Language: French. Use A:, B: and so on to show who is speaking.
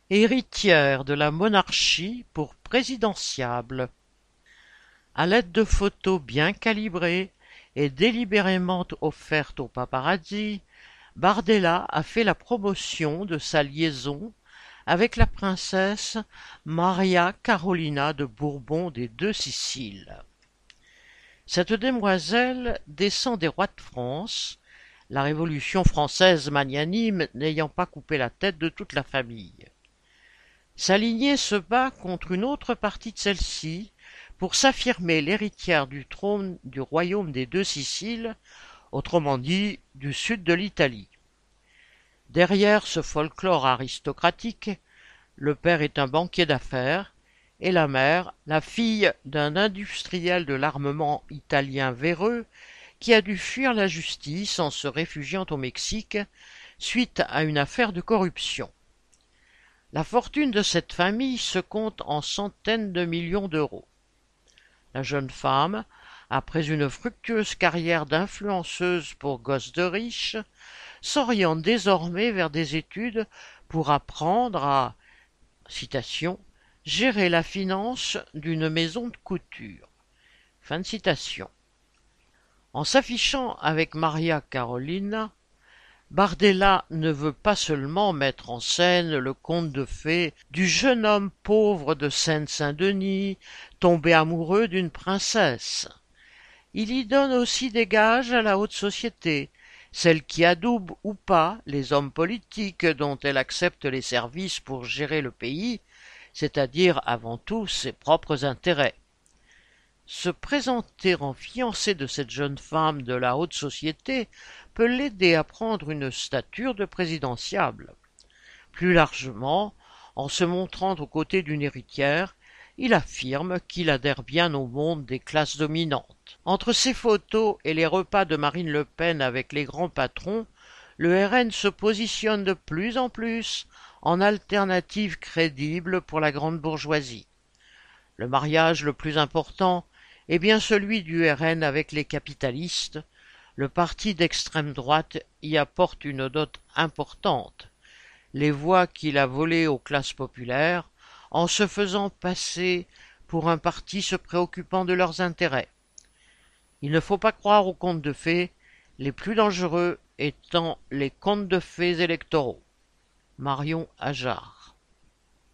A: Héritière de la monarchie pour présidentiable. À l'aide de photos bien calibrées et délibérément offertes aux paparazzi, Bardella a fait la promotion de sa liaison avec la princesse Maria Carolina de Bourbon des Deux-Siciles. Cette demoiselle descend des rois de France, la Révolution française magnanime n'ayant pas coupé la tête de toute la famille. Sa lignée se bat contre une autre partie de celle-ci pour s'affirmer l'héritière du trône du royaume des Deux-Siciles, autrement dit du sud de l'Italie. Derrière ce folklore aristocratique, le père est un banquier d'affaires et la mère, la fille d'un industriel de l'armement italien véreux qui a dû fuir la justice en se réfugiant au Mexique suite à une affaire de corruption. La fortune de cette famille se compte en centaines de millions d'euros. La jeune femme, après une fructueuse carrière d'influenceuse pour gosses de riches, s'oriente désormais vers des études pour apprendre à, citation, gérer la finance d'une maison de couture. Fin de citation. En s'affichant avec Maria Carolina, Bardella ne veut pas seulement mettre en scène le conte de fées du jeune homme pauvre de Seine-Saint-Denis, tombé amoureux d'une princesse. Il y donne aussi des gages à la haute société, celle qui adoube ou pas les hommes politiques dont elle accepte les services pour gérer le pays, c'est-à-dire avant tout ses propres intérêts. Se présenter en fiancé de cette jeune femme de la haute société peut l'aider à prendre une stature de présidentiable. Plus largement, en se montrant aux côtés d'une héritière, il affirme qu'il adhère bien au monde des classes dominantes. Entre ses photos et les repas de Marine Le Pen avec les grands patrons, le RN se positionne de plus en plus en alternative crédible pour la grande bourgeoisie. Le mariage le plus important est bien celui du RN avec les capitalistes. Le parti d'extrême droite y apporte une dot importante, les voix qu'il a volées aux classes populaires en se faisant passer pour un parti se préoccupant de leurs intérêts. Il ne faut pas croire aux contes de fées, les plus dangereux étant les contes de fées électoraux. Marion Ajard.